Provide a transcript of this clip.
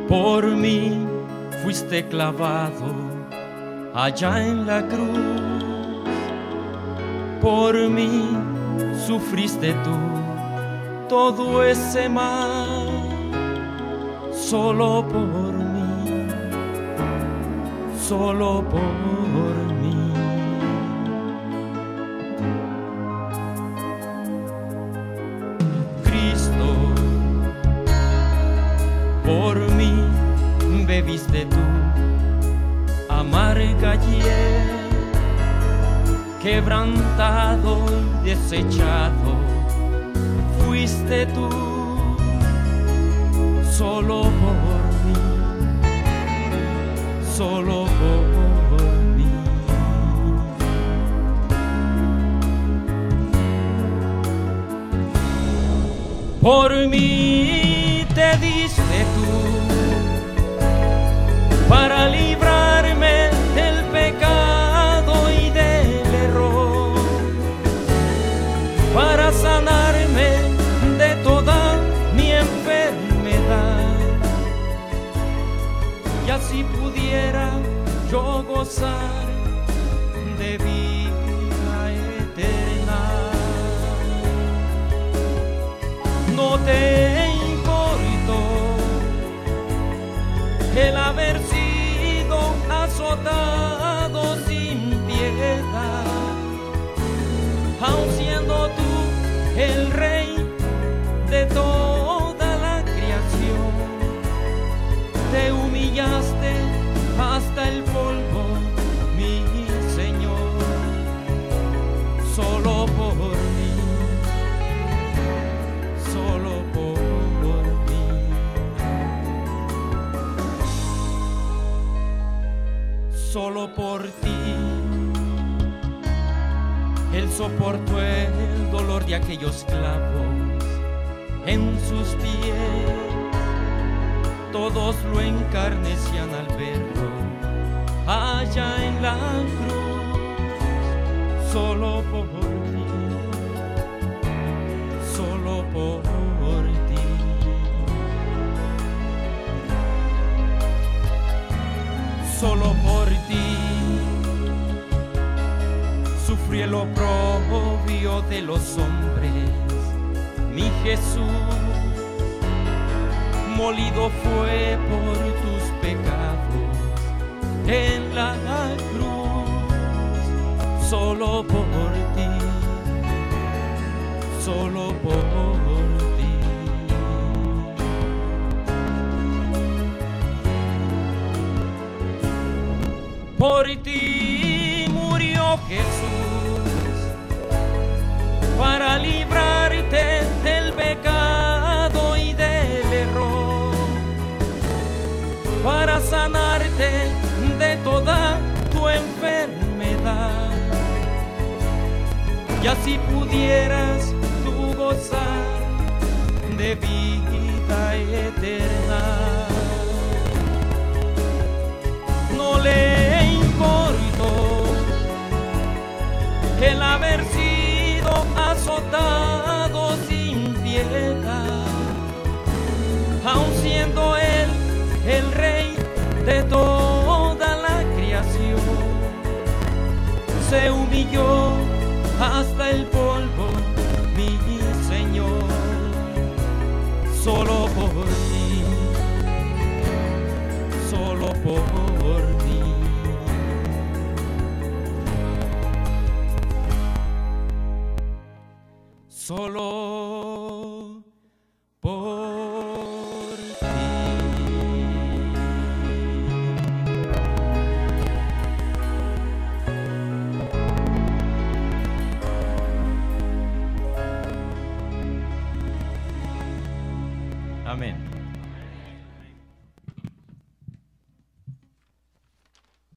Por mí fuiste clavado allá en la cruz, por mí sufriste tú todo ese mal, solo por mí, solo por mí. Cristo, por mí bebiste tú amarga hiel, quebrantado y desechado fuiste tú, solo por mí, solo por mí. Por mí te diste tú para librarme del pecado y del error, para sanarme de toda mi enfermedad, y así pudiera yo gozar de vida eterna. No te importó el haber sido azotado sin piedad, aun siendo tú el rey de toda la creación. Te humillaste hasta el polvo, mi Señor, solo por mí, solo por mí. Solo por ti Él soportó el dolor de aquellos clavos en sus pies. Todos lo encarnecían al verlo allá en la cruz, solo por ti, solo por ti. Solo por ti sufrí el oprobio de los hombres, mi Jesús. Molido fue por tus pecados en la cruz, solo por ti, solo por ti. Por ti murió Jesús para librarte del pecado y del error, para sanarte de toda tu enfermedad, y así pudieras tú gozar de vida eterna. No le importó el haber sido azotado sin piedad, aun siendo él el rey de toda la creación. Se humilló hasta el polvo, mi Señor, solo por ti, solo por ti. Solo por